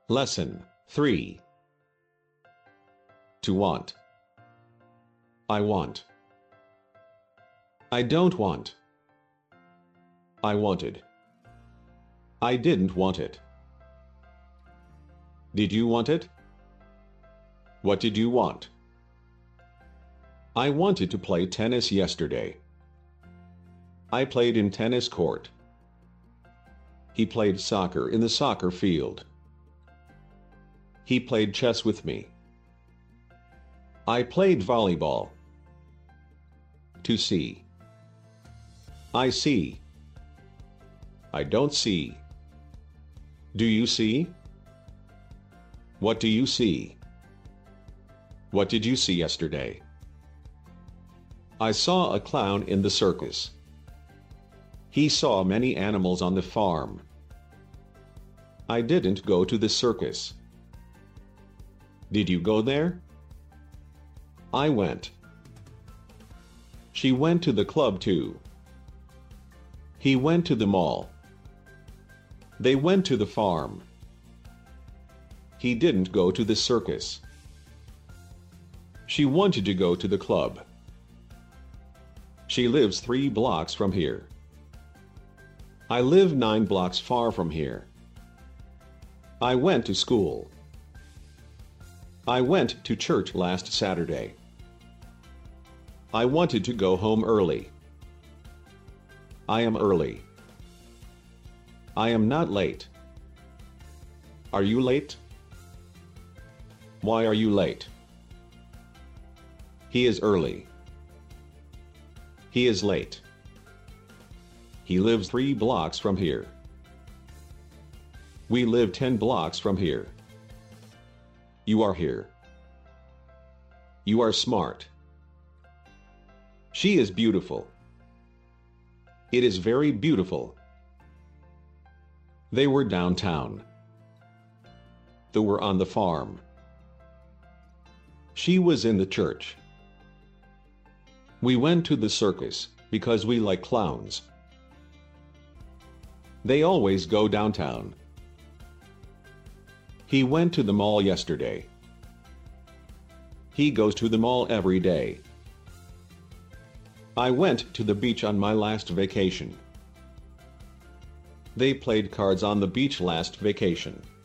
Lesson 3. To want. I want. I don't want. I wanted. I didn't want it. Did you want it? What did you want? I wanted to play tennis yesterday. I played in tennis court. He played soccer in the soccer field. He played chess with me. I played volleyball. To see. I see. I don't see. Do you see? What do you see? What did you see yesterday? I saw a clown in the circus. He saw many animals on the farm. I didn't go to the circus. Did you go there? I went. She went to the club too. He went to the mall. They went to the farm. He didn't go to the circus. She wanted to go to the club. She lives 3 blocks from here. I live 9 blocks far from here. I went to school. I went to church last Saturday. I wanted to go home early. I am early. I am not late. Are you late? Why are you late? He is early. He is late. He lives 3 blocks from here. We live 10 blocks from here. You are here. You are smart. She is beautiful. It is very beautiful. They were downtown. They were on the farm. She was in the church. We went to the circus because we like clowns. They always go downtown. He went to the mall yesterday. He goes to the mall every day. I went to the beach on my last vacation. They played cards on the beach last vacation.